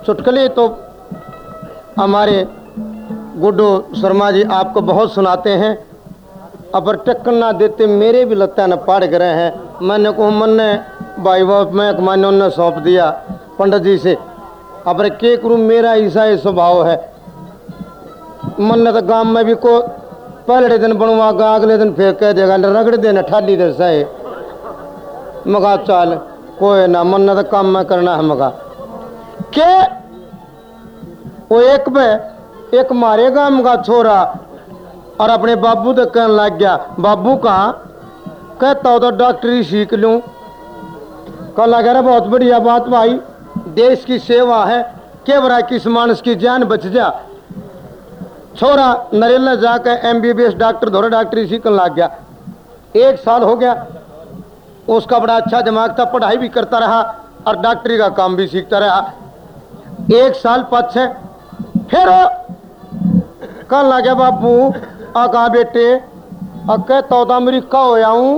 चुटकुले तो हमारे गुड्डू शर्मा जी आपको बहुत सुनाते हैं, अपर टक्कर ना देते मेरे भी लत्ता न पाड़ गए हैं। मैंने को मन ने भाई बाप में मैंने उन्हें सौंप दिया पंडित जी से। अपर के करूँ, मेरा ऐसा ही स्वभाव है। मन ने तो गांव में भी को पहले दिन बनवागा, अगले दिन फिर कह देगा रगड़ देना ठाली दे सही मगा चाल कोई ना, मन ने तो काम में करना है मगा के। वो एक मारे गांव का छोरा और अपने बाबू तो कहने लग गया, बाबू कहाँ? कहता हो तो डॉक्टरी सीख लूं। कह लगा रहा बहुत बढ़िया बात भाई, देश की सेवा है, के बरा किस मानस की जान बच जा। छोरा नरेला जाकर MBBS डॉक्टर धोरा डॉक्टरी सीखने लग गया। 1 साल हो गया, उसका बड़ा अच्छा दिमाग था, पढ़ाई भी करता रहा और डॉक्टरी का काम भी सीखता रहा। 1 साल पीछे फिर कहने लग गया, बाबू कहा बेटे? कहता तो अमेरिका हो आऊं।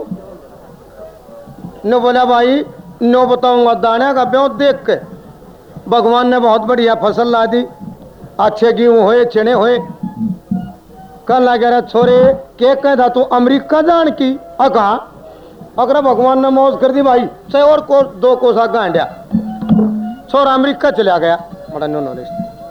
ने बोला भाई नो बताऊंगा दाने का ब्यों देख के। भगवान ने बहुत बढ़िया फसल ला दी, अच्छे गेहूं होए चने होए। कहने लगे छोरे के कहता तू अमेरिका जान की? कहा अगर भगवान ने मौज कर दी भाई, चाहे और को 2 कोसा गांडिया। छोरा अमेरिका चला गया, बड़ा नो नॉलेज।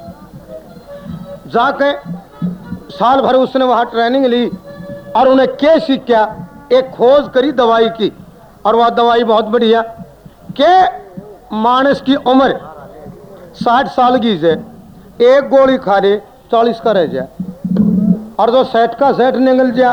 जाके साल भर उसने वहां ट्रेनिंग ली और उन्हें क्या सीखा, एक खोज करी दवाई की। और वह दवाई बहुत बढ़िया के मानस की उम्र 60 साल की से 1 गोली खा ले 40 का रह जाए, और जो 60 का 60 निकल जा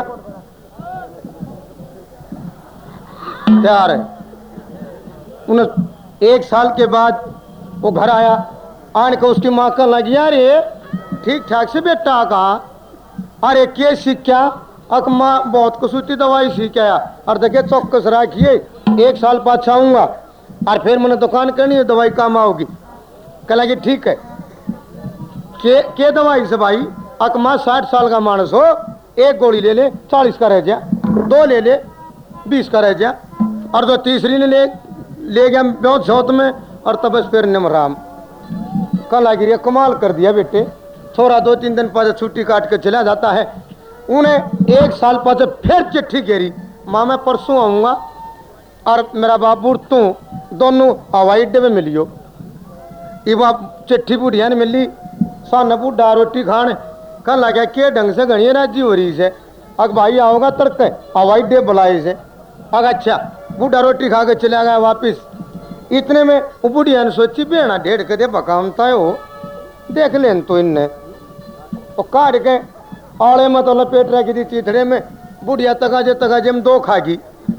तैयार है। उन्हें 1 साल के बाद वो घर आया, आने को उसकी माँ कहने लगी, यार ये ठीक ठाक से बेटा कहा? अरे के सीखा? अक माँ बहुत कसूती दवाई सीख आया और देखे चौकस रखिए, 1 साल पाछा आऊंगा और फिर मैंने दुकान करनी है, दवाई काम आओगी। कह लगी ठीक है। के दवाई से भाई? अक माँ 60 साल का मानस हो, 1 गोली ले ले 40 का रह जा, 2 ले ले 20 का रह जा, और जो तीसरी ने ले गया बहुत शौत में और तब फिर निमराम। कह लगी रे कमाल कर दिया बेटे। छोरा 2-3 दिन बाद छुट्टी काट के चला जाता है। उन्हें 1 साल बाद फिर चिट्ठी घेरी, माँ मैं परसों आऊँगा और मेरा बाबू तू दोनों हवाई अड्डे में मिलियो। ये बाप चिट्ठी बुढ़िया ने मिली, सान बूढ़ा रोटी खान। कह लगा के ढंग से घनी राजी हो रही से, अग भाई आओगा तड़के हवाई अड्डे बुलाए से। अग अच्छा, बूढ़ा रोटी खा के चला गया वापिस। इतने में वो बुढ़िया ने सोची बेना 1.5 कदे पकामता है हो, देख लेन तो इनने तो काट के आड़े में तो लपेट रखी थी चीथड़े में। बुढ़िया तकाजे में 2 खागी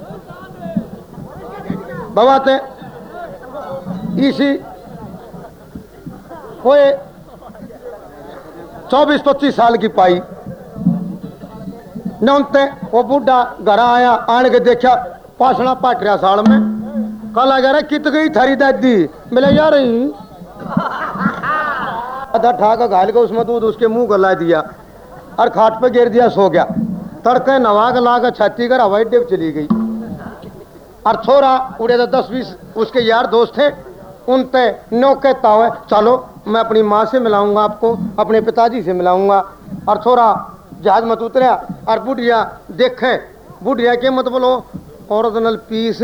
बवाते इसी कोई 24-25 साल की पाई नौते। वो बुढ़ा घर आया, आने के देखा पासना पाट रहा साल में। कल आ गया कित गई थारी दादी? मिले जा रही आधा ठाका घाल के उसमें दूध उसके मुंह गला दिया और खाट पे गिर दिया, सो गया। तड़के नवा के ला के छाती कर हवाई अड्डे चली गई। और छोरा उड़े तो 10-20 उसके यार दोस्त थे, उनते नो कहता हुआ चलो मैं अपनी माँ से मिलाऊंगा आपको, अपने पिताजी से मिलाऊंगा। और छोरा जहाज मत उतरा और बुढ़िया देखे, बुढ़िया के मत बोलो ओरिजिनल पीस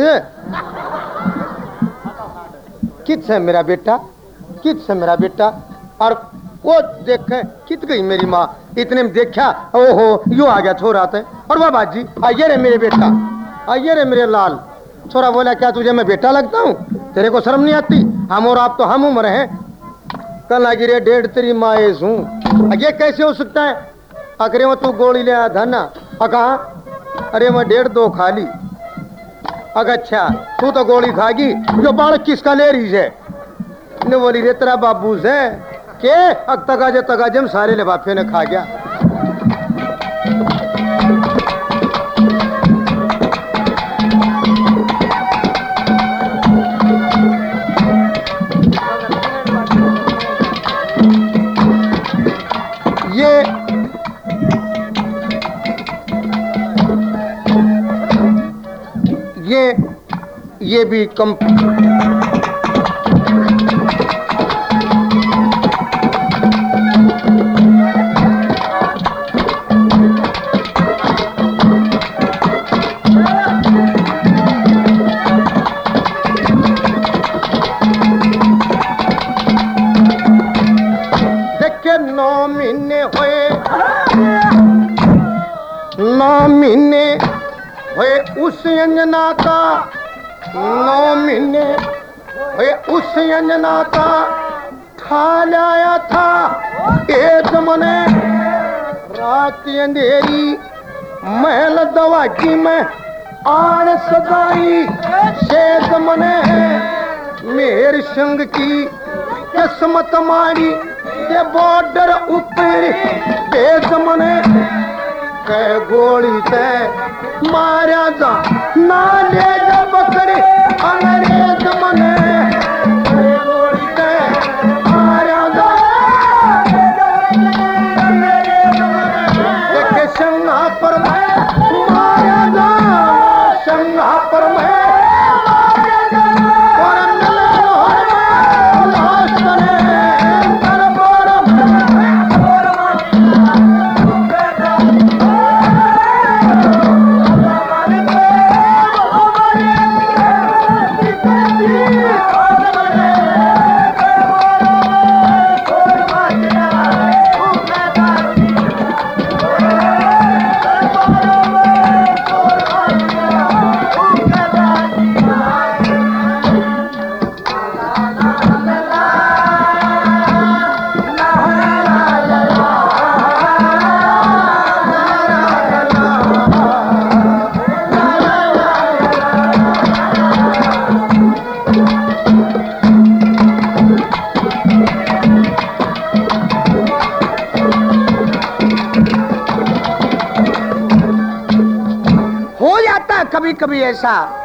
कित से मेरा बेटा, कित से मेरा बेटा। और वो देखे कित गई मेरी माँ। इतने में देखा ओहो यू आ गया छोरा थे, और वाह बाजी आइए रे मेरे बेटा, आइए रे मेरे लाल। छोरा बोला क्या तुझे मैं बेटा लगता हूँ? तेरे को शर्म नहीं आती? हम और आप तो हम उम्र हैं। कल लगी रे 1.5 तेरी माँ हूँ। ये कैसे हो सकता है? अरे वो तू गोली ले आया था ना? कहा अरे मैं 1.5-2 खा ली। अच्छा तू तो गोली खागी, जो बालक किसका ले रही है? ने बोली रे तेरा बाबू से के अग तकाजे में सारे लिफाफे ने खा गया। ये भी उस अंजना का 9 महीने उस अंजना का खा लाया था एक मने रात अंधेरी महल दवाकी में आन सदाई शेद मने मेर संग की किस्मत मारी ये बॉर्डर ऊपर भेज मने कह गोली से मारा जा ना ले जा पकड़ी अंग्रेज मने गोली से मारा जा देखे संगा पर मैं मारा जा संगा पर मैं कभी कभी ऐसा